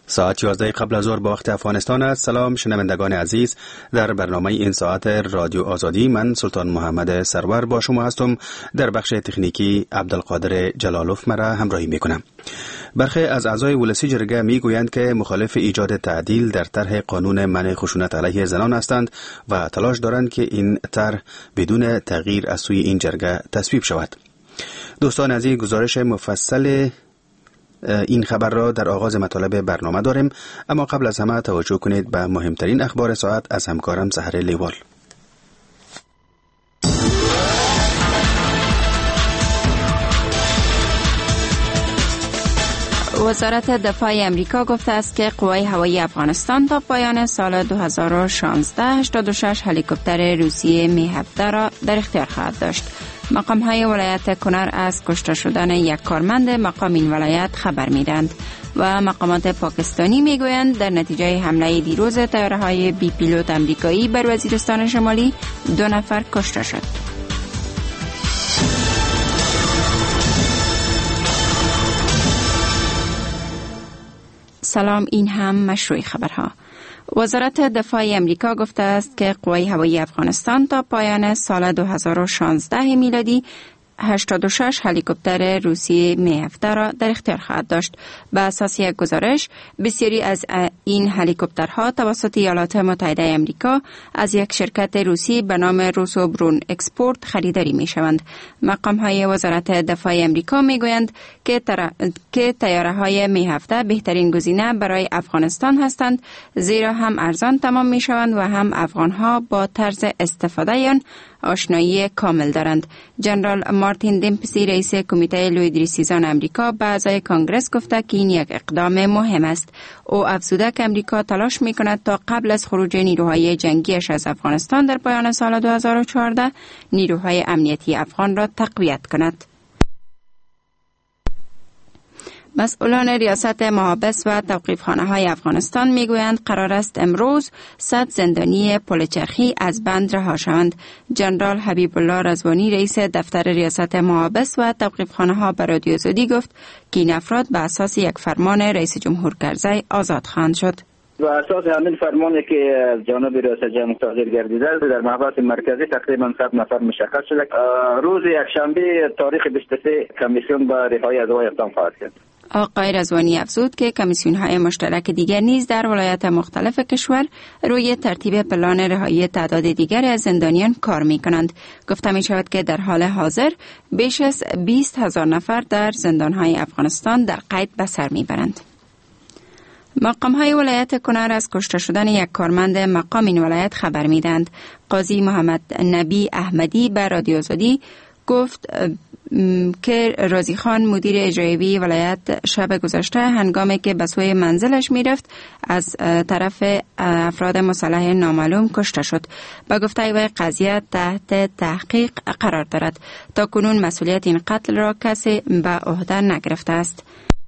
ساعت 11 قبل از ظهر به وقت افغانستان است. سلام شنوندگان عزیز، در برنامه این ساعت رادیو آزادی من سلطان محمد سرور با شما هستم. در بخش تکنیکی عبدالقادر جلالوف مرا همراهی میکنم. برخی از اعضای ولسی جرگه میگویند که مخالف ایجاد تعدیل در طرح قانون منع خشونت علیه زنان هستند و تلاش دارند که این طرح بدون تغییر از سوی این جرگه تصویب شود. دوستان عزیز، گزارش مفصل این خبر را در آغاز مطالب برنامه داریم، اما قبل از همه توجه کنید به مهمترین اخبار ساعت از همکارم سحر لیوال. وزارت دفاع امریکا گفته است که قوای هوایی افغانستان تا پایان سال 2016 86 هلیکوپتر روسیه می 17 را در اختیار خواهد داشت. مقام های ولایت کنر از کشته شدن یک کارمند مقام این ولایت خبر میدند و مقامات پاکستانی میگویند در نتیجه حمله دیروز طیاره های بی پیلوت امریکایی بر وزیرستان شمالی 2 نفر کشته شد. سلام، این هم مشروع خبرها. وزارت دفاع امریکا گفته است که قوای هوایی افغانستان تا پایان سال 2016 میلادی 86 هلیکوپتر روسیه می 17 را در اختیار خواهد داشت. به اساس یک گزارش، بسیاری از این هلیکوپترها توسط ایالات متحده آمریکا از یک شرکت روسی به نام روسوبرون اکسپورت خریداری می شوند. مقام های وزارت دفاع آمریکا می گویند که طیاره های می 17 بهترین گزینه برای افغانستان هستند، زیرا هم ارزان تمام می شوند و هم افغان ها با طرز استفاده آن آشنایی کامل دارند. جنرال مارتین دمپسی رئیس کمیته لویدریسیزان امریکا به اعضای کانگرس گفته که این یک اقدام مهم است. او افزوده که امریکا تلاش می‌کند تا قبل از خروج نیروهای جنگیش از افغانستان در پایان سال 2014 نیروهای امنیتی افغان را تقویت کند. مسئولان ریاست محابس و توقیفخانه های افغانستان میگویند قرار است امروز 100 زندانی پلچرخی از بند رها شوند. جنرال حبیب الله رضوانی رئیس دفتر ریاست محابس و توقیفخانه ها به رادیو آزادی گفت که این افراد به اساس یک فرمان رئیس جمهور کرزی آزاد خواهند شد. و اساس همین فرمانی که از جانب ریاست جمهور صادر گردیده در محبس مرکزی تقریبا 100 نفر مشخص شده. روز یکشنبه تاریخ 23 کمیسیون به رهایی از اقدام خواهد کرد. آقای رضوانی افزود که کمیسیون‌های مشترک دیگر نیز در ولایات مختلف کشور روی ترتیب پلان رهایی تعداد دیگر از زندانیان کار می‌کنند. گفته می‌شود که در حال حاضر بیش از 20,000 نفر در زندان‌های افغانستان در قید به سر می‌برند. مقام‌های ولایت کنر از کشته شدن یک کارمند مقام این ولایت خبر می‌دهند. قاضی محمد نبی احمدی به رادیو آزادی گفت که رازی خان مدیر اجرایی ولایت شب گذشته هنگامی که به سوی منزلش میرفت از طرف افراد مسلح نامعلوم کشته شد. با گفته وی قضیه تحت تحقیق قرار دارد. تا کنون مسئولیت این قتل را کسی به عهده نگرفته است.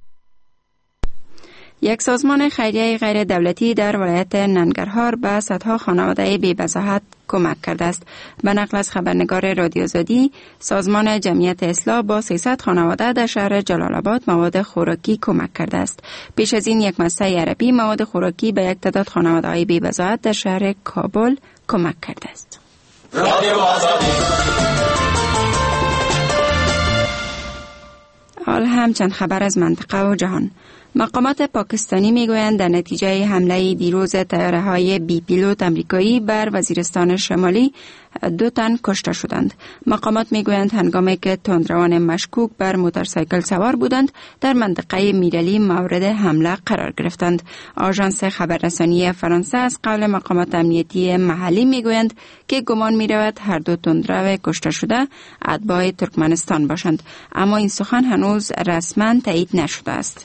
یک سازمان خیریه غیر دولتی در ولایت ننگرهار به صدها خانواده بی‌بضاعت کمک کرده است. به نقل از خبرنگار رادیو آزادی، سازمان جمعیت اصلاح با 300 خانواده در شهر جلال آباد مواد خوراکی کمک کرده است. پیش از این یک مؤسسه عربی مواد خوراکی به یک تعداد خانواده‌های بی‌بضاعت در شهر کابل کمک کرده است. رادیو آزادی. حال هم چند خبر از منطقه و جهان. مقامات پاکستانی میگویند در نتیجه حمله دیروز طیاره‌های بی پیلوت امریکایی بر وزیرستان شمالی 2 تن کشته شدند. مقامات میگویند هنگامی که تندروان مشکوک بر موتورسایکل سوار بودند در منطقه میرلی مورد حمله قرار گرفتند. آژانس خبررسانی فرانسه از قول مقامات امنیتی محلی میگویند که گمان میرود هر 2 تندرو کشته شده اتباع ترکمنستان باشند، اما این سخن هنوز رسما تایید نشده است.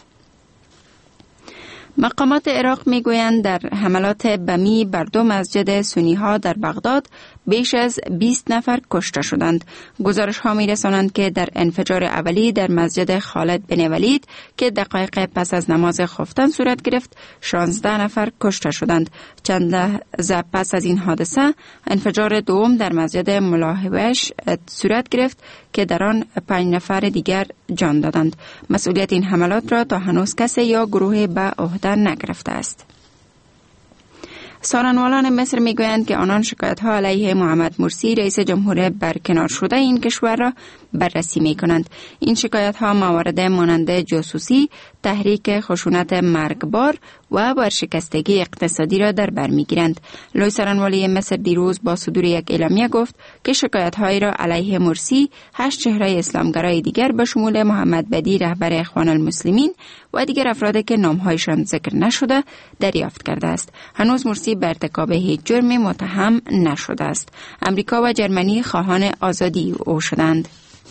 مقامات عراق میگویند در حملات بمی بر 2 مسجد سنی ها در بغداد بیش از 20 نفر کشته شدند. گزارش ها می رسانند که در انفجار اولی در مسجد خالد بن ولید که دقایق پس از نماز خفتن صورت گرفت 16 نفر کشته شدند. چند لحظه پس از این حادثه انفجار دوم در مسجد ملاحوش صورت گرفت که در آن 5 نفر دیگر جان دادند. مسئولیت این حملات را تا هنوز کسی یا گروه به عهده نگرفته است. سخنرانان مصر میگویند که آنان شکایت‌ها علیه محمد مرسی رئیس جمهور برکنار شده این کشور را بررسی می‌کنند. این شکایت‌ها موارد مانند جاسوسی، تحریک خشونت مرگبار و ورشکستگی اقتصادی را در بر می‌گیرند. لوی سخنران مصر دیروز با صدور یک اعلامیه گفت که شکایت‌هایی را علیه مرسی 8 چهره اسلامگرای دیگر به شمول محمد بدی رهبر اخوان المسلمین و دیگر افرادی که نام‌هایشان ذکر نشده دریافت کرده است. هنوز مرسی به ارتکاب هیچ جرمی متهم نشده است. امریکا و جرمنی خواهان آزادی او شدند.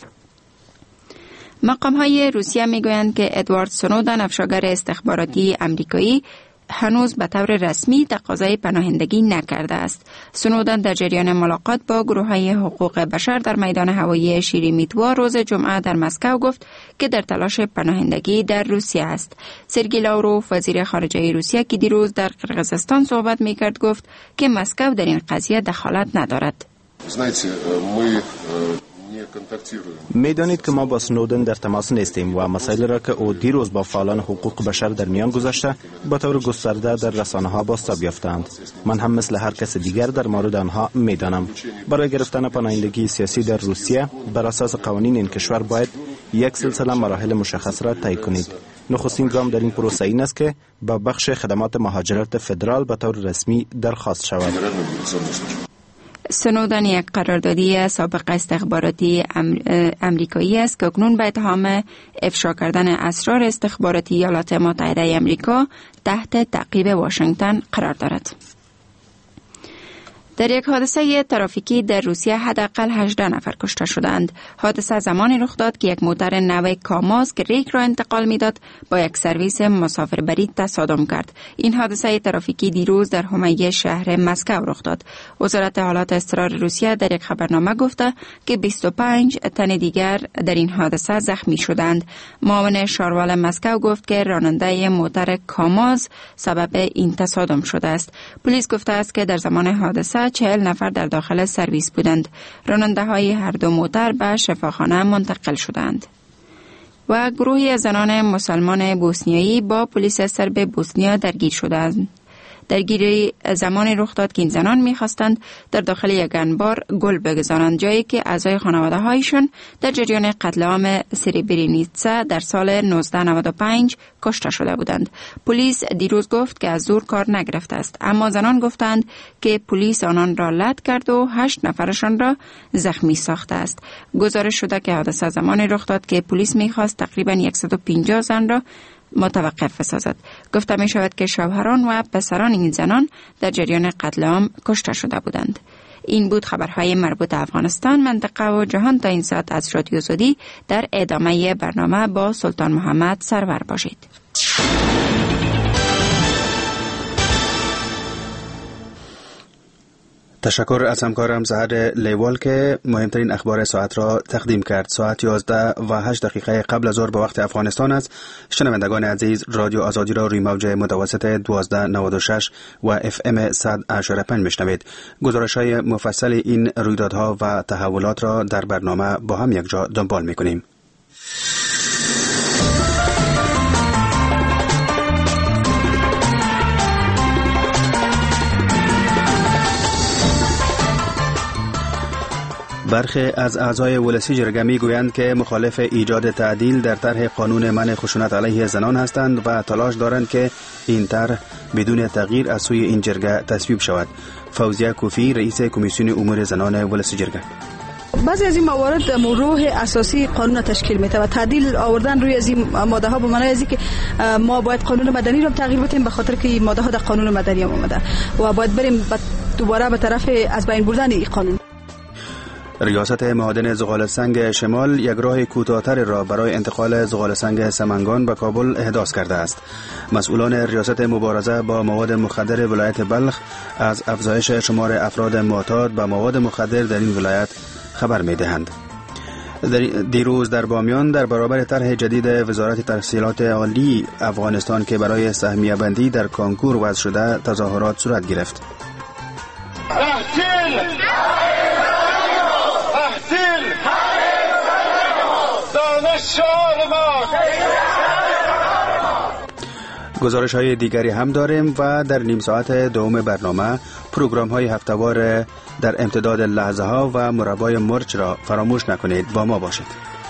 مقام‌های روسیه می‌گویند که ادوارد سنودن افشاگر استخباراتی امریکایی هنوز به طور رسمی تقاضای پناهندگی نکرده است. سنودن در جریان ملاقات با گروه‌های حقوق بشر در میدان هوایی شیرمیتوا روز جمعه در مسکو گفت که در تلاش پناهندگی در روسیه است. سرگئی لاوروف وزیر خارجه روسیه که دیروز در قرقیزستان صحبت می‌کرد گفت که مسکو در این قضیه دخالت ندارد. میدانید که ما با سنودن در تماس نیستیم و مسائل را که او دیروز با فعالان حقوق بشر در میان گذاشته با طور گسترده در رسانه‌ها بازتاب یافتند. من هم مثل هر کس دیگر در مورد آنها میدانم. برای گرفتن پناهندگی سیاسی در روسیه بر اساس قوانین این کشور باید یک سلسله مراحل مشخص را طی کنید. نخستین گام در این پروسه این است که با بخش خدمات مهاجرت فدرال به طور رسمی درخواست شود. سنودن یک قراردادی سابق استخباراتی امریکایی است که اکنون به اتهام افشا کردن اسرار استخباراتی ایالات متحده امریکا تحت تعقیب واشنگتن قرار دارد. در یک حادثه ترافیکی در روسیه حداقل 18 نفر کشته شدند. حادثه زمانی رخ داد که یک موتر نو کاماز که ریک را انتقال میداد با یک سرویس مسافربری تصادم کرد. این حادثه ترافیکی دیروز در حومه شهر مسکو رخ داد. وزارت حالات اضطرار روسیه در یک خبرنامه گفته که 25 تن دیگر در این حادثه زخمی شدند. معاون شارول مسکو گفت که راننده موتر کاماز سبب این تصادم شده است. پلیس گفته است که در زمان حادثه 40 نفر در داخل سرویس بودند. راننده های هر دو موتر به شفاخانه منتقل شدند. و گروهی از زنان مسلمان بوسنیایی با پلیس سرب بوسنیا درگیر شدند. درگیری زمانی رخ داد که این زنان می‌خواستند در داخل یک انبار گل بگذارند، جایی که اعضای خانواده هایشان در جریان قتل عام سریبرینیتسا در سال 1995 کشته شده بودند. پلیس دیروز گفت که از زور کار نگرفته است، اما زنان گفتند که پلیس آنان را لط کرد و 8 نفرشان را زخمی ساخته است. گزارش شده که حادثه زمانی رخ داد که پلیس می‌خواست تقریباً 150 زن را متوقف بسازد. گفته می شود که شوهران و پسران این زنان در جریان قتل عام کشته شده بودند. این بود خبرهای مربوط افغانستان، منطقه و جهان تا این ساعت از رادیو آزادی. در ادامه برنامه با سلطان محمد سرور باشید. تشکر از همکارم زهر لیوال که مهمترین اخبار ساعت را تقدیم کرد. ساعت 11:08 قبل از ظهر به وقت افغانستان است. شنوندگان عزیز، رادیو آزادی را روی موج متوسط 1296 و FM 100.5 میشنوید. گزارش‌های مفصل این رویدادها و تحولات را در برنامه با هم یک جا دنبال می‌کنیم. برخی از اعضای ولسی جرگه میگویند که مخالف ایجاد تعدیل در طرح قانون منع خشونت علیه زنان هستند و تلاش دارند که این طرح بدون تغییر از سوی این جرگه تصویب شود. فوزیه کوفی، رئیس کمیسیون امور زنان ولسی جرگه: بعضی از این موارد روح اساسی قانون تشکیل میده و تعدیل آوردن روی از این ماده ها به معنی از اینکه ما باید قانون مدنی رو تغییر بدیم، به خاطر که این ماده ها در قانون مدنی هم اومده و باید بریم دوباره به طرف از بین بردن این قانون. ریاست معادن زغال سنگ شمال یک راه کوتاه‌تر را برای انتقال زغال سنگ سمنگان به کابل احداث کرده است. مسئولان ریاست مبارزه با مواد مخدر ولایت بلخ از افزایش شمار افراد معتاد به مواد مخدر در این ولایت خبر می‌دهند. دیروز در بامیان در برابر طرح جدید وزارت تحصیلات عالی افغانستان که برای سهمیه بندی در کنکور وضع شده تظاهرات صورت گرفت. گزارش های دیگری هم داریم و در نیم ساعت دوم برنامه پروگرام های هفته‌وار در امتداد لحظه ها و مربای مرچ را فراموش نکنید. با ما باشید.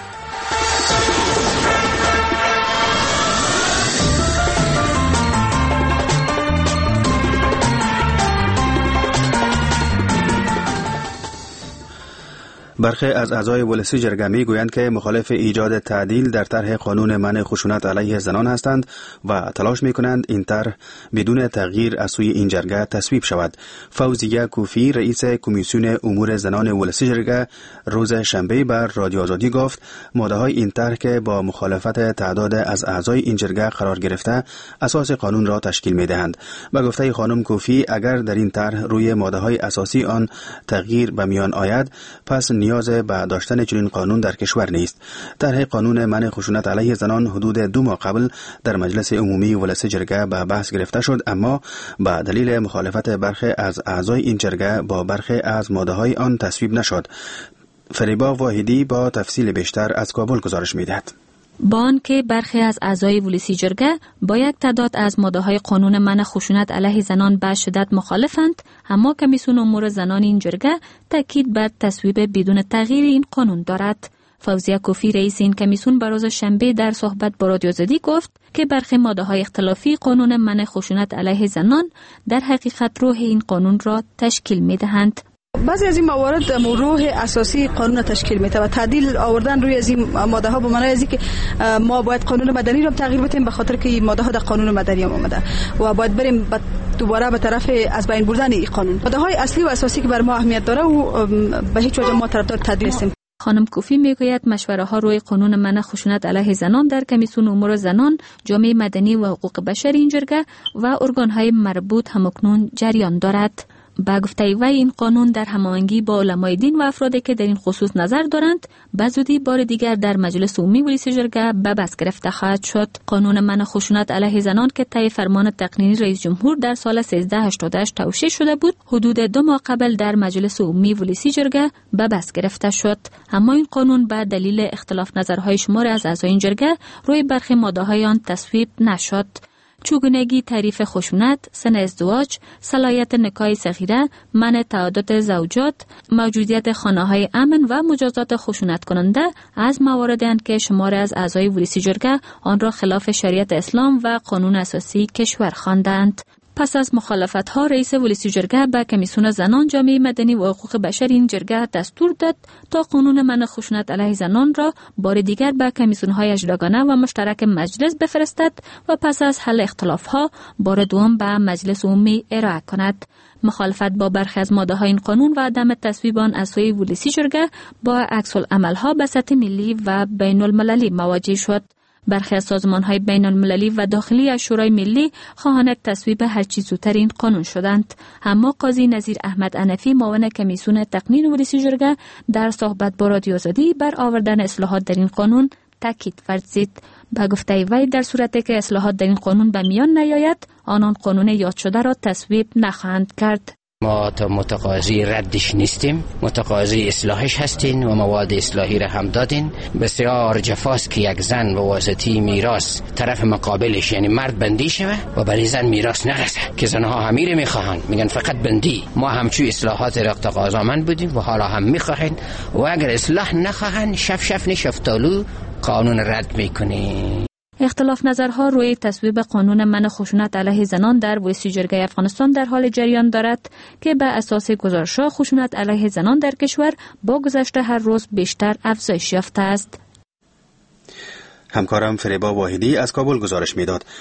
برخی از اعضای ولسی جرگه می گویند که مخالف ایجاد تعدیل در طرح قانون منع خشونت علیه زنان هستند و تلاش می کنند این طرح بدون تغییر از سوی این جرگه تصویب شود. فوزیه کوفی رئیس کمیسیون امور زنان ولسی جرگه روز شنبه بر رادیو آزادی گفت ماده های این طرح که با مخالفت تعداد از اعضای این جرگه قرار گرفته اساس قانون را تشکیل می دهند. به گفته خانم کوفی اگر در این طرح روی ماده های اساسی آن تغییر به میان آید پس نیاز به داشتن چنین قانون در کشور نیست. طرح قانون منع خشونت علیه زنان حدود 2 ماه قبل در مجلس عمومی ولسی جرگه به بحث گرفته شد، اما به دلیل مخالفت برخی از اعضای این جرگه با برخی از ماده‌های آن تصویب نشد. فریبا واحدی با تفصیل بیشتر از کابل گزارش می‌دهد. با آنکه برخی از اعضای ولسی جرگه با یک تعداد از ماده‌های قانون منع خشونت علیه زنان به شدت مخالفند، اما کمیسیون امور زنان این جرگه تاکید بر تصویب بدون تغییر این قانون دارد. فوزیه کوفی رئیس این کمیسیون به روز شنبه در صحبت با رادیو آزادی گفت که برخی ماده‌های اختلافی قانون منع خشونت علیه زنان در حقیقت روح این قانون را تشکیل می‌دهند. بعضی از این موارد روح اساسی قانون تشکیل میده و تعدیل آوردن روی از این ماده ها به معنای از اینکه ما باید قانون مدنی رو تغییر بدیم به خاطر که این ماده ها در قانون مدنی هم اومده و باید بریم دوباره به طرف از بین بردن این قانون. ماده های اصلی و اساسی که بر ما اهمیت داره و به هیچ وجه ما طرفدار تعدیل نیستیم. خانم کوفی میگوید مشوره ها روی قانون منع خشونت علیه زنان در کمیسیون امور زنان، جامعه مدنی و حقوق بشر این جرگه و ارگان های مربوط همکنون جریان دارد. با گفته وی این قانون در هماهنگی با علمای دین و افرادی که در این خصوص نظر دارند به زودی بار دیگر در مجلس عمومی ولسی جرگه به بحث گرفته خواهد شد. قانون منع خشونت علیه زنان که طی فرمان تقنینی رئیس جمهور در سال 1388 توشیح شده بود، حدود 2 ماه قبل در مجلس عمومی ولسی جرگه به بحث گرفته شد، اما این قانون به دلیل اختلاف نظرهای شمار از اعضای این جرگه روی برخی ماده‌های آن تصویب نشد. چگونگی تعریف خشونت، سن ازدواج، صلاحیت نکاح صغیره، منع تعدد زوجات، موجودیت خانه‌های امن و مجازات خشونت کننده از مواردی اند که شمار از اعضای ولسی جرگه آن را خلاف شریعت اسلام و قانون اساسی کشور خواندند. پس از مخالفت‌ها رئیس ولسی جرگه به کمیسیون زنان، جامعه مدنی و حقوق بشر این جرگه دستور داد تا قانون منع خشونت علیه زنان را بار دیگر به کمیسیون‌های اجراگانه و مشترک مجلس بفرستد و پس از حل اختلاف‌ها بار دوم به مجلس عمومی ارائه کند. مخالفت با برخی از ماده‌های این قانون و عدم تصویب آن از سوی ولسی جرگه با عکس‌العمل‌ها به سطح ملی و بین‌المللی مواجه شد. برخی از سازمان‌های بین‌المللی و داخلی از شورای ملی خواهان تصویب هرچی زودتر این قانون شدند، اما قاضی نظیر احمد حنفی معاون کمیسیون تقنین ولسی جرگه در صحبت با رادیو آزادی بر آوردن اصلاحات در این قانون تاکید ورزید. به گفته وی در صورتی که اصلاحات در این قانون به میان نیاید، آنان قانون یاد شده را تصویب نخواهند کرد. ما متقاضی ردش نیستیم، متقاضی اصلاحش هستین و مواد اصلاحی را هم دادین. بسیار جفاست که یک زن به واسطه میراث طرف مقابلش یعنی مرد بندی شوه و برای زن میراث نرسه، که زنها همیر میخواهند، میگن فقط بندی. ما همچو اصلاحات را تقاضامند بودیم و حالا هم میخواهند و اگر اصلاح نخواهند شف نشفتالو قانون رد میکنیم. اختلاف نظرها روی تصویب قانون منع خشونت علیه زنان در ولسی جرگه افغانستان در حال جریان دارد که به اساس گزارش‌ها خشونت علیه زنان در کشور با گذشت هر روز بیشتر افزایش یافته است. همکارم فریبا واحدی از کابل گزارش میداد.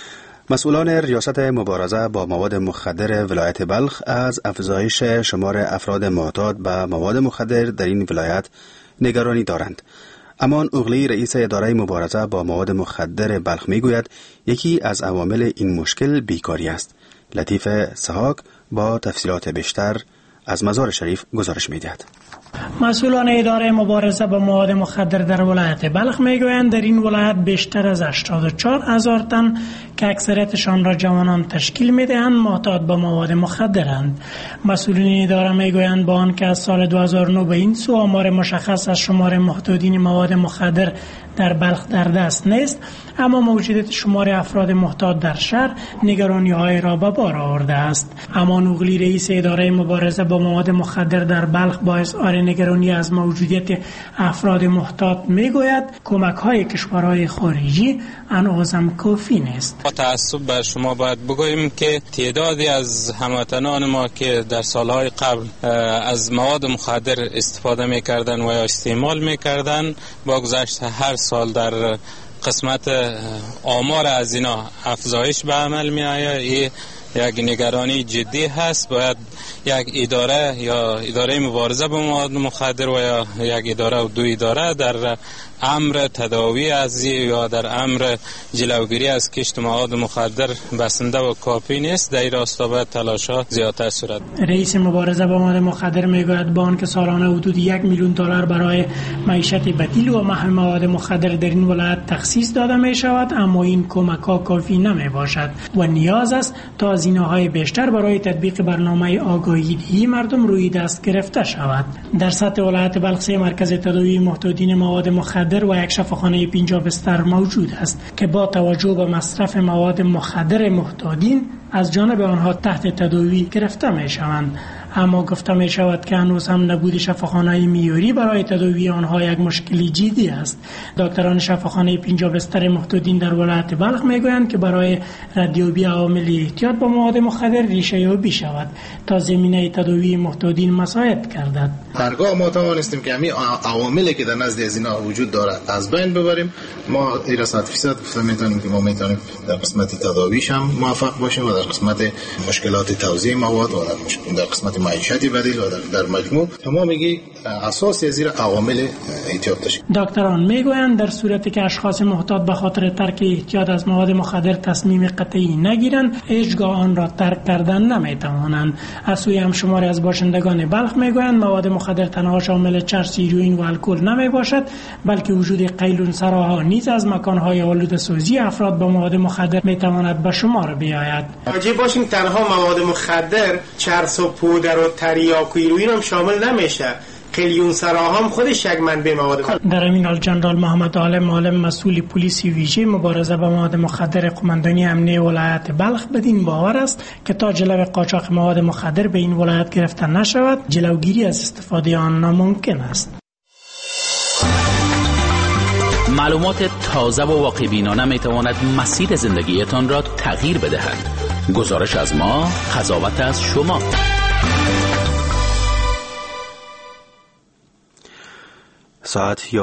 مسئولان ریاست مبارزه با مواد مخدر ولایت بلخ از افزایش شمار افراد معتاد به مواد مخدر در این ولایت نگرانی دارند. امان اغلی رئیس اداره مبارزه با مواد مخدر بلخ میگوید یکی از عوامل این مشکل بیکاری است. لطیف سحاک با تفصیلات بیشتر از مزار شریف گزارش می‌دهد. مسئولان اداره مبارزه با مواد مخدر در ولایت بلخ میگویند در این ولایت بیشتر از 84,000 تن که اکثریتشان را جوانان تشکیل میدهند معتاد به مواد مخدرند. مسئولین اداره میگویند با آنکه از سال 2009 به این سو آمار مشخص از شمار معتادین مواد مخدر در بلخ در دست نیست، اما موجودیت شمار افراد معتاد در شهر نگرانی‌های را به بار آورده است. امان اغلی رئیس اداره مبارزه با مواد مخدر در بلخ با اظهار نگرانی از موجودیت افراد معتاد میگوید کمک‌های کشورهای خارجی هنوزم کافی نیست. با تأسف بر شما باید بگوییم که تعدادی از هموطنان ما که در سالهای قبل از مواد مخدر استفاده می‌کردند و یا استعمال می‌کردند با گذشت هر سال در قسمت آمار از اینا افزایش به عمل می آید. یک نگرانی جدی هست. باید یک اداره یا اداره مبارزه با مواد مخدر و یا یک اداره و دو اداره در امر تداوی از یا در امر جلوگیری از کشت مواد مخدر بسنده و کافی نیست. در این راستا باید تلاش‌ها زیادتر صورت. رئیس مبارزه با مواد مخدر میگوید با آنکه سالانه حدود 1 میلیون دلار برای معیشت بدیل و محو مواد مخدر در این ولایت تخصیص داده می شود، اما این کمک‌ها کافی نمی باشد و نیاز است تا هزینه‌های بیشتر برای تطبیق برنامه آگاهی‌دهی مردم روی دست گرفته شود. در سطح ولایت بلخ مرکز تداوی معتادین مواد مخدر و یک شفاخانه 50 بستر موجود است که با توجه به مصرف مواد مخدر معتادین از جانب آنها تحت تداوی گرفته می شوند، اما گفته می شود که هنوز هم نبود شفاخانه معیاری برای تداوی آنها یک مشکلی جدی است. دکتران شفاخانه 50 بستر معتادین در ولایت بلخ می گویند که برای ردیابی عوامل احتیاط با مواد مخدر ریشه یابی شود تا زمینه تداوی معتادین مساعد گردد. هرگاه ما توانستیم که همین عواملی که در نزد از اینا وجود دارد از بین ببریم، ما این 100% گفته میتونیم که ما میتونیم در قسمت تداویش هم موفق باشیم و در قسمت مشکلات توزیع مواد و در قسمت معیشتی بدیل و در مجموع تمامی اساس زیر عوامل احتیاط داشت. دکتران میگویند در صورتی که اشخاص معتاد به خاطر ترک احتیاط از مواد مخدر تصمیم قطعی نگیرند، هیچگاه آن را ترک کردن نمیتوانند. از سوی هم شماری از باشندگان بلخ میگویند مواد مخدر تنها شامل چرس، هیروئین و الکل نمی باشد، بلکه وجود قیلونسراها نیز از مکانهای آلوده سازی افراد با مواد مخدر میتواند به شمار بیاید. واجب باشیم تنها مواد مخدر چرس و پودر و تریاک و هیروئین هم شامل نمیشه، قیلونسراها هم خودش یک منبع مواد. در این حال جنرال محمد عالم معلم مسئول پلیس ویژه مبارزه با مواد مخدر قماندانی امنیه ولایت بلخ بدین باور است که تا جلو قاچاق مواد مخدر به این ولایت گرفته نشود، جلوگیری از استفاده آن ناممکن است. معلومات تازه و واقع بینانه می تواند مسیر زندگیتان را تغییر بدهد. گزارش از ما، قضاوت از شما. ساعت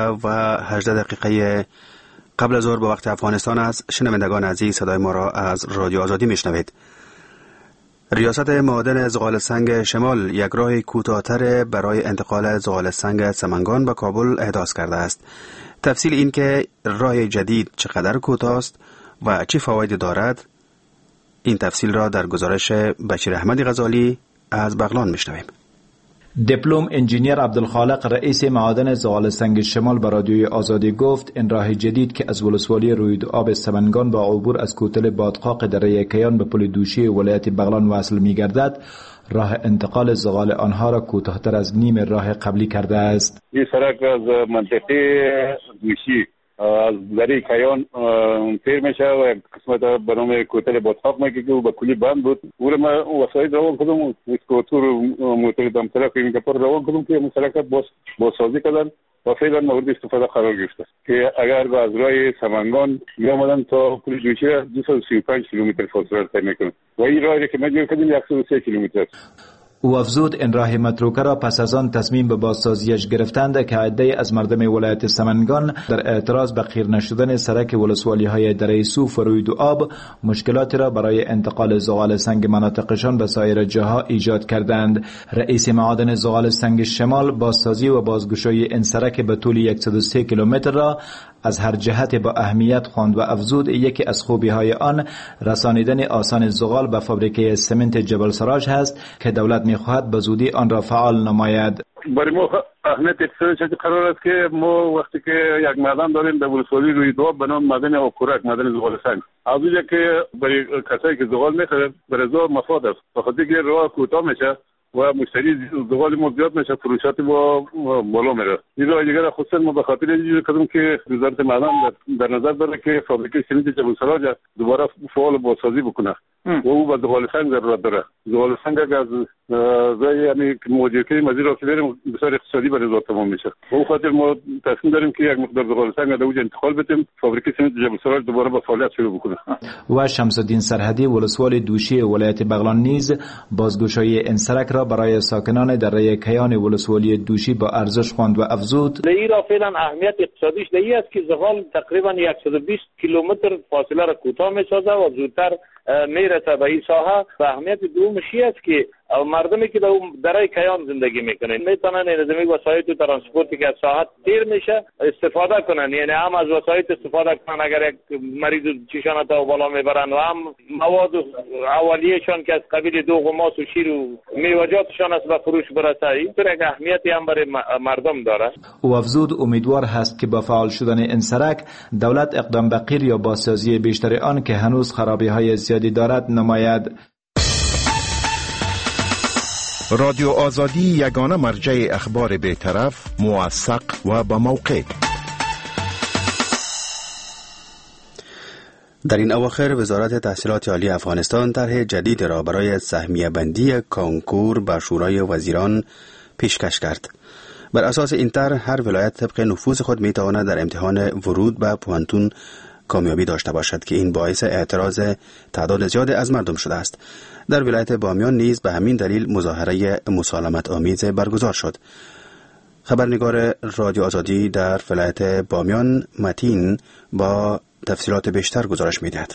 11:18 قبل از ظهر به وقت افغانستان است. شنوندگان عزیز، صدای ما را از رادیو آزادی میشنوید. ریاست معادن زغال سنگ شمال یک راه کوتاه‌تر برای انتقال زغال سنگ سمنگان به کابل احداث کرده است. تفصیل این که راه جدید چقدر کوتاه است و چه فوایدی دارد، این تفصیل را در گزارش بشیر احمد غزالی از بغلان میشنویم. دیپلم انجینیر عبدالخالق رئیس معادن زغال سنگ شمال به رادیوی آزادی گفت این راه جدید که از ولسوالی روید آب سمنگان با عبور از کوتل بادقاق دره کیان به پل دوشی ولایت بغلان وصل می گردد، راه انتقال زغال آنها را کوتاه‌تر از نیم راه قبلی کرده است. این سرک از منطقه دوشی از دره کیان تیر میشه و قسمت به نام کوتل بادقاق میگه که به کلی بند بود. او ما وسایل روان کردم، اسکوتر موتور دمترک این که پر روان کردم که مسلکت بازسازی کردن و فعلا مورد استفاده قرار گرفته که اگر از راه سمنگان میامدن تا پل دوشی 235 کیلومتر فاصله طی میکنه و این راهی که ما جور کردیم 103 کیلومتر است. او افزود این راه متروکه را پس از آن تصمیم به بازسازیش گرفتند که عده‌ای از مردم ولایت سمنگان در اعتراض به خیر نشدن سرک ولسوالی‌های دره سوف و روید و آب مشکلاتی را برای انتقال زغال سنگ مناطقشان به سایر جاها ایجاد کردند. رئیس معادن زغال سنگ شمال بازسازی و بازگشایی این سرک به طول 103 کیلومتر را از هر جهت با اهمیت خواند و افزود یکی از خوبی‌های آن رسانیدن آسان زغال به فابریکه سمنت جبل سراج هست که دولت می‌خواهد به زودی آن را فعال نماید. برای ما اهمیت اقتصادی قرار است که ما وقتی که یک معدن داریم در ولسوالی روی دو به نام معدن آبخورک، معدن زغال سنگ، از اونجا که برای کسایی که زغال می‌خرند برای زور مفاد است، بخاطر که راه کوتاه میشه و مشتری زغال ما زیاد میشه، فروشات ما بالا میره. این راه دیگر خصوصا ما به خاطر اینجوری کردیم که وزارت معدن در نظر داره که فابریکه سمنت جبل سراج دوباره فعال بازسازی بکنه و او به زغال سنگ ضرورت داره. زغال سنگ از یعنی مواجهه که مزید را که داریم بسیار اقتصادی برای وزارت تمام میشه. به خاطر ما تصمیم داریم که یک مقدار زغال سنگ در اونجا انتقال بدیم، فابریکه سمنت جبل سراج دوباره به فعالیت شروع بکنه. و شمس الدین سرحدی ولسوال دوشی ولایت بغلان نیز بازگشایی این سرک را برای ساکنان دره کیان ولسوالی دوشی با ارزش خواند و افزود ایرا فعلا اهمیت اقتصادیش این است که زغال تقریبا 120 کیلومتر فاصله را کوتاه می‌سازد و زودتر میرسه به این ساحه. و اهمیت دومش است که مردمی که در دره کیان زندگی میکنن میتونن این زمین وسایل و ترانسپورتی که از ساحت دیر میشه استفاده کنن، یعنی هم از وسایل استفاده کنن اگر یک مریض چشان تا بالا میبرن و هم مواد اولیه‌شان که از قبیل دوغ و ماس و شیر و میوه‌جاتشان از به فروش برسه. این طور یک اهمیتی هم برای مردم داره. او افزود امیدوار هست که با فعال شدن این سرک دولت اقدام به غیر یا بازسازی بیشتر آن که هنوز خرابی‌های زیادی دارد نماید. رادیو آزادی یگانه مرجع اخبار بی‌طرف، موثق و با موقع. در این اواخر وزارت تحصیلات عالی افغانستان طرح جدید را برای سهمیه بندی کانکور به شورای وزیران پیشکش کرد. بر اساس این طرح هر ولایت طبق نفوذ خود می تواند در امتحان ورود به پوانتون کامیابی داشته باشد که این باعث اعتراض تعداد زیاد از مردم شده است. در ولایت بامیان نیز به همین دلیل مظاهره مسالمت آمیز برگزار شد. خبرنگار رادیو آزادی در ولایت بامیان متین با تفصیلات بیشتر گزارش می‌دهد.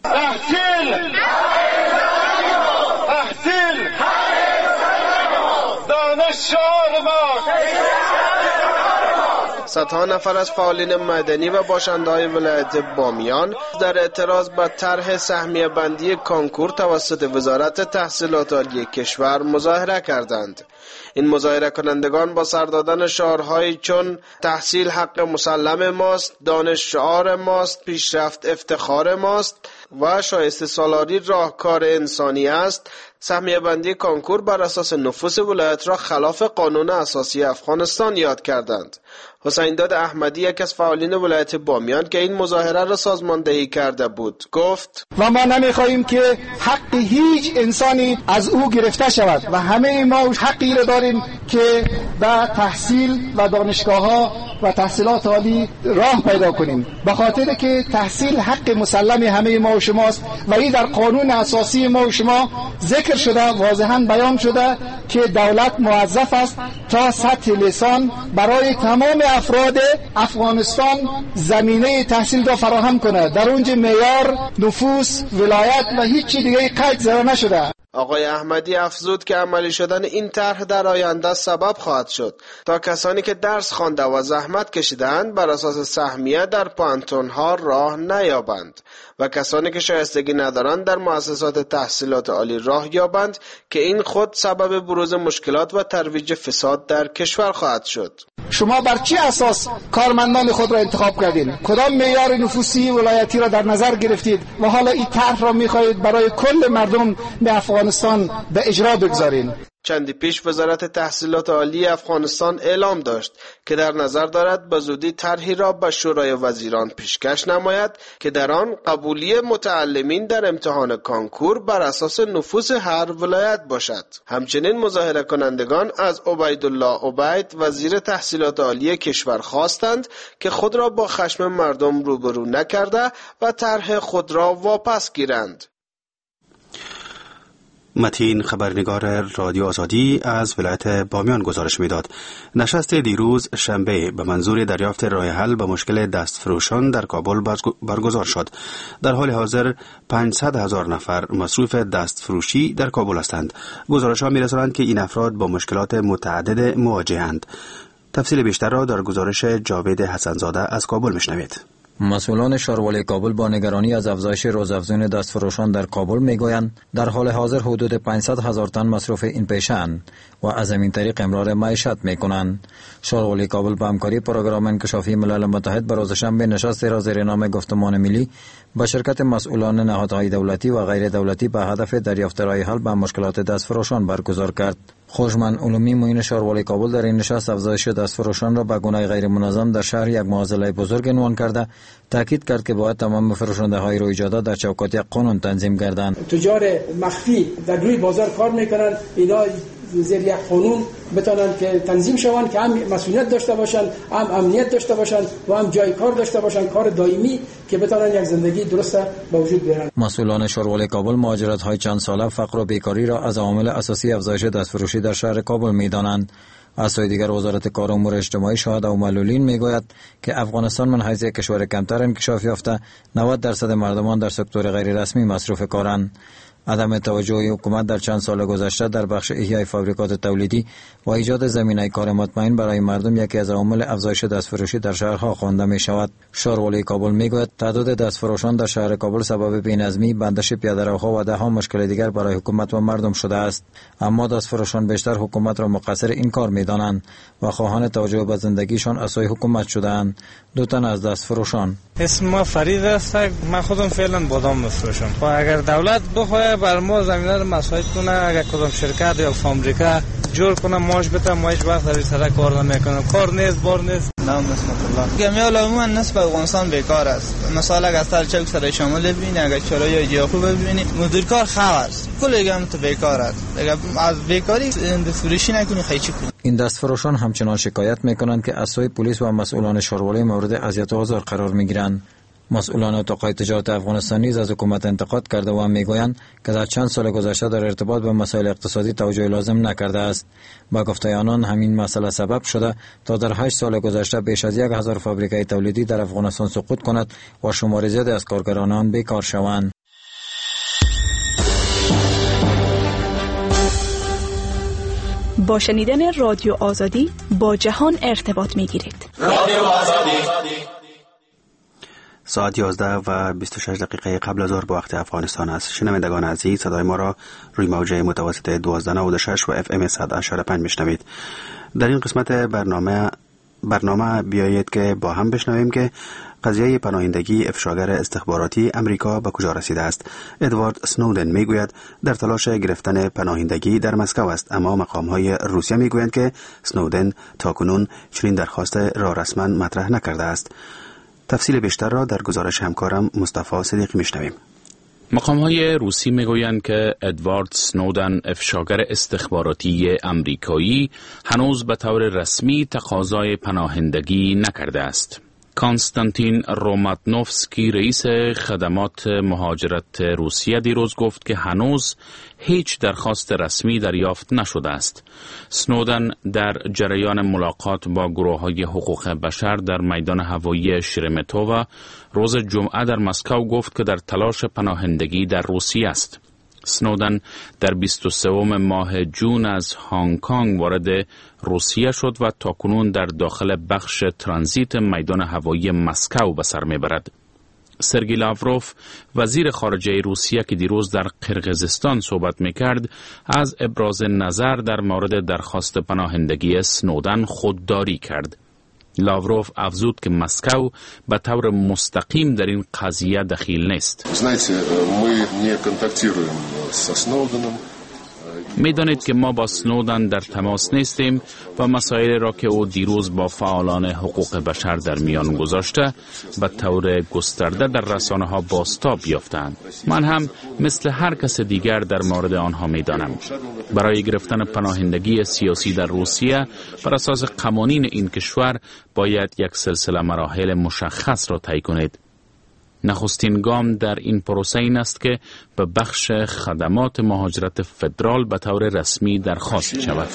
صدها نفر از فعالین مدنی و باشنده‌های ولایت بامیان در اعتراض به طرح سهمیه بندی کانکور توسط وزارت تحصیلات عالی کشور مظاهره کردند. این مظاهره کنندگان با سر دادن شعارهایی چون تحصیل حق مسلم ماست، دانش شعار ماست، پیشرفت افتخار ماست و شایسته سالاری راهکار انسانی است، سهمیه بندی کانکور بر اساس نفوذ ولایت را خلاف قانون اساسی افغانستان یاد کردند. حسین داد احمدی یک از فعالین ولایت بامیان که این مظاهره را سازماندهی کرده بود گفت و ما نمیخواهیم که حق هیچ انسانی از او گرفته شود و همه ما حقی را داریم که به تحصیل و دانشگاه‌ها و تحصیلات عالی راه پیدا کنیم، به خاطر که تحصیل حق مسلم همه ما و شماست و این در قانون اساسی ما و شما ذکر شده، واضحاً بیان شده که دولت موظف است تا سطح لیسان برای تمام افراد افغانستان زمینه تحصیل را فراهم کنه. در اونجا معیار، نفوس، ولایت و هیچ چیز دیگه قید زده نشده. آقای احمدی افزود که عملی شدن این طرح در آینده سبب خواهد شد تا کسانی که درس خوانده و زحمت کشیدند بر اساس سهمیه در پانتون‌ها راه نیابند و کسانی که شایستگی ندارند در مؤسسات تحصیلات عالی راه یابند که این خود سبب بروز مشکلات و ترویج فساد در کشور خواهد شد. شما بر چه اساس کارمندان خود را انتخاب کردید؟ کدام معیار نفوسی ولایتی را در نظر گرفتید و حالا این طرح را می‌خواهید برای کل مردم به افغانستان به اجرا بگذارید؟ چندی پیش وزارت تحصیلات عالی افغانستان اعلام داشت که در نظر دارد به زودی طرحی را به شورای وزیران پیشکش نماید که در آن قبولی متعلمین در امتحان کانکور بر اساس نفوذ هر ولایت باشد. همچنین مظاهره کنندگان از عبیدالله عبید وزیر تحصیلات عالی کشور خواستند که خود را با خشم مردم روبرو نکرده و طرح خود را واپس گیرند. متین خبرنگار رادیو آزادی از ولایت بامیان گزارش میداد. نشست دیروز شنبه به منظور دریافت راه حل به مشکل دستفروشان در کابل برگزار شد. در حال حاضر 500,000 نفر مصروف دستفروشی در کابل هستند. گزارش‌ها می‌رسانند که این افراد با مشکلات متعدد مواجه‌اند. تفصیل بیشتر را در گزارش جاوید حسنزاده از کابل میشنوید. مسئولان شاروالی کابل با نگرانی از افزایش روزافزون دستفروشان در کابل میگویند در حال حاضر حدود 500,000 تن مصروف این پیشه‌اند و از همین طریق امرار معیشت میکنند. شاروالی کابل به همکاری پروگرام انکشافی ملل متحد به روز شنبه نشستی را زیر نام گفتمان ملی با شرکت مسئولان نهادهای دولتی و غیر دولتی به هدف دریافت راه حل به مشکلات دستفروشان برگزار کرد. خوشمن علومی معین شاروالی کابل در این نشست افزایش دستفروشان را به گونه غیر منظم در شهر یک معضله بزرگ عنوان کرده، تاکید کرد که باید تمام فروشنده های روی جاده در چوکات یک قانون تنظیم گردند. تجار مخفی در روی بازار کار میکنند، اینا زیر یک قانون بتونن که تنظیم شوند که هم مسئولیت داشته باشن، هم امنیت داشته باشن و هم جای کار داشته باشن، کار دائمی که بتونن یک زندگی درست به وجود بیارن. مسئولان شاروالی کابل مهاجرت های چند ساله، فقر و بیکاری را از عوامل اساسی افزایش دستفروشی در شهر کابل می‌دانند. از سوی دیگر وزارت کار و امور اجتماعی شاهد و معلولین میگوید که افغانستان من حیث کشور کمتر انکشاف یافته 90% مردمان در سکتور غیر رسمی مصروف کارند. عدم توجه حکومت در چند سال گذشته در بخش احیای فابریکات تولیدی و ایجاد زمینه کار مطمئن برای مردم یکی از عوامل افزایش دستفروشی در شهرها خوانده می شود. شاروالی کابل می گوید تعداد دستفروشان در شهر کابل سبب بی‌نظمی، بندش پیاده‌روها و ده‌ها مشکل دیگر برای حکومت و مردم شده است. اما دستفروشان بیشتر حکومت را مقصر این کار می دانند و خواهان توجه به زندگیشان از سوی حکومت شده‌اند. دو تن از دستفروشان: اسم ما فرید است، من خودم فعلا بادام می‌فروشم. و اگر دولت بخواد بر ما زمینه رو مساعد کنه، اگر کدام شرکت یا فابریکه جور کنه ماش بده، ما هیچ وقت در سر کار نمیکنم. کار نیست، بار نیست. نام بسم الله. جمعیت عموما نسبت افغانستان بیکار است. مثلا اگر سال چوک سر شمال ببینی، اگر چرای جاخو ببینی، مدیر کار خواست. کل جمعیت بیکار است. اگر از بیکاری دستفروشی نکنی خیلی کنی. این دستفروشان همچنان شکایت میکنند که از سوی پلیس و مسئولان شاروالی مورد اذیت و آزار قرار میگیرند. مسئولان اتاقهای تجارت افغانستان نیز از حکومت انتقاد کرده و میگویند که در چند سال گذشته در ارتباط به مسائل اقتصادی توجه لازم نکرده است. با گفته آنان همین مسئله سبب شده تا در 8 سال گذشته بیش از 1000 فابریکه تولیدی در افغانستان سقوط کند و شمار زیادی از کارگران آن بیکار شوند. با شنیدن رادیو آزادی با جهان ارتباط میگیرید. رادیو آزادی. ساعت 11:26 قبل از ظهر به وقت افغانستان است. شنوندگان عزیز، صدای ما را روی موجه متوسط 1296 و FM 100.5 میشنوید. در این قسمت برنامه بیایید که با هم بشنویم که قضیه پناهندگی افشاگر استخباراتی امریکا به کجا رسیده است. ادوارد سنودن میگوید در تلاش گرفتن پناهندگی در مسکو است، اما مقام‌های روسیه میگویند که سنودن تاکنون چنین درخواست را رسما مطرح نکرده است. تفصیل بیشتر را در گزارش همکارم مصطفی صدیقی میشنویم. مقام‌های روسی میگویند که ادوارد سنودن افشاگر استخباراتی امریکایی هنوز به طور رسمی تقاضای پناهندگی نکرده است. کانستانتین روماتنوفسکی رئیس خدمات مهاجرت روسیه دیروز گفت که هنوز هیچ درخواست رسمی دریافت نشده است. سنودن در جریان ملاقات با گروه‌های حقوق بشر در میدان هوایی شرمتوو روز جمعه در مسکو گفت که در تلاش پناهندگی در روسیه است. سنودن در 23 ماه جون از هنگ کنگ وارد روسیه شد و تاکنون در داخل بخش ترانزیت میدان هوایی مسکو به سر میبرد. سرگئی لاوروف وزیر خارجه روسیه که دیروز در قرقیزستان صحبت میکرد از ابراز نظر در مورد درخواست پناهندگی سنودن خودداری کرد. لاوروف افزود که مسکو به طور مستقیم در این قضیه دخیل نیست. میدانید که ما با سنودن در تماس نیستیم و مسائلی را که او دیروز با فعالان حقوق بشر در میان گذاشته به طور گسترده در رسانه‌ها بازتاب یافتند. من هم مثل هر کس دیگر در مورد آنها میدانم. برای گرفتن پناهندگی سیاسی در روسیه بر اساس قوانین این کشور باید یک سلسله مراحل مشخص را طی کنید. نخستین گام در این پروسه این است که به بخش خدمات مهاجرت فدرال به طور رسمی درخواست شود.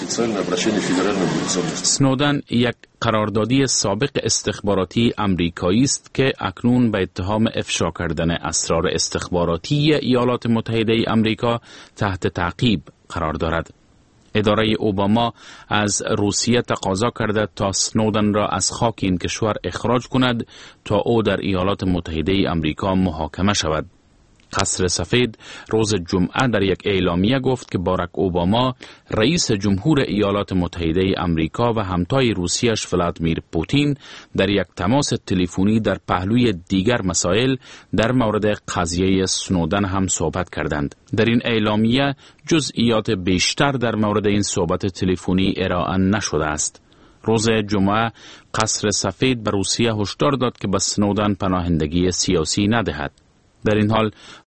سنودن یک قراردادی سابق استخباراتی امریکایی است که اکنون به اتهام افشا کردن اسرار استخباراتی ایالات متحده امریکا تحت تعقیب قرار دارد. اداره اوباما از روسیه تقاضا کرده تا سنودن را از خاک این کشور اخراج کند تا او در ایالات متحده امریکا محاکمه شود. قصر سفید روز جمعه در یک اعلامیه گفت که باراک اوباما رئیس جمهور ایالات متحده امریکا و همتای روسیش ولادیمیر پوتین در یک تماس تلفنی در پهلوی دیگر مسائل در مورد قضیه سنودن هم صحبت کردند. در این اعلامیه جزئیات بیشتر در مورد این صحبت تلفنی ارائه نشده است. روز جمعه قصر سفید به روسیه هشدار داد که به سنودن پناهندگی سیاسی ندهد. در این حال